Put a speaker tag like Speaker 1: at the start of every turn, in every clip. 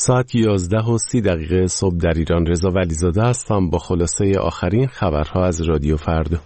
Speaker 1: ساعت 11:30 صبح در ایران. رضا ولیزاده هستم با خلاصه آخرین خبرها از رادیو فردا.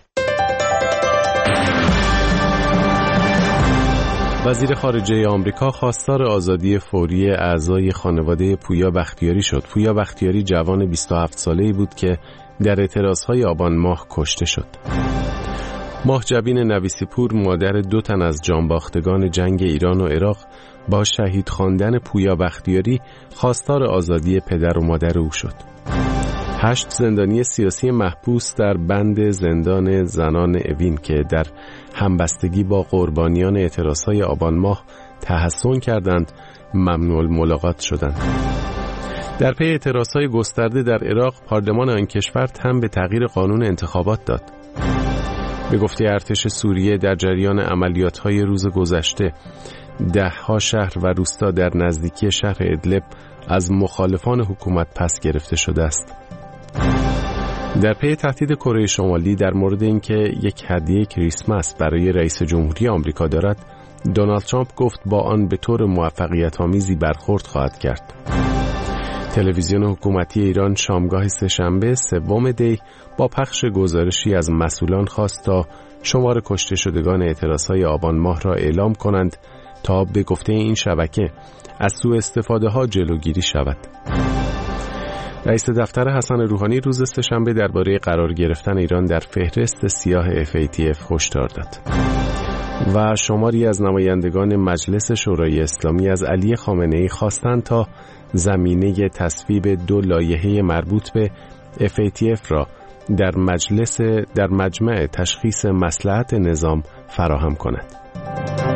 Speaker 1: وزیر خارجه آمریکا خواستار آزادی فوری اعضای خانواده پویا بختیاری شد. پویا بختیاری جوان 27 ساله‌ای بود که در اعتراضهای آبان ماه کشته شد. ماه جبین نویسی پور، مادر 2 تن از جانباختگان جنگ ایران و عراق، با شهید خواندن پویا بختیاری خواستار آزادی پدر و مادر او شد. 8 زندانی سیاسی محبوس در بند زندان زنان اوین که در همبستگی با قربانیان اعتراضهای آبان ماه تحصن کردند، ممنوع الملاقات شدند. در پی اعتراضهای گسترده در عراق، پارلمان آن کشور تن به تغییر قانون انتخابات داد. به گفته ارتش سوریه، در جریان عملیات‌های روز گذشته 10 شهر و روستا در نزدیکی شهر ادلب از مخالفان حکومت پس گرفته شده است. در پی تهدید کره شمالی در مورد اینکه یک هدیه کریسمس برای رئیس جمهوری آمریکا دارد، دونالد ترامپ گفت با آن به طور موفقیت‌آمیزی برخورد خواهد کرد. تلویزیون حکومتی ایران شامگاه سه‌شنبه 3 دی با پخش گزارشی از مسئولان خواست تا شمار کشته شدگان اعتراضهای آبان ماه را اعلام کنند تا به گفته این شبکه از سوء استفاده ها جلوگیری شود. رئیس دفتر حسن روحانی روز سه‌شنبه درباره قرار گرفتن ایران در فهرست سیاه FATF هشدار داد. و شماری از نمایندگان مجلس شورای اسلامی از علی خامنه‌ای خواستند تا زمینه تصویب 2 لایحه مربوط به FATF را در مجمع تشخیص مصلحت نظام فراهم کند.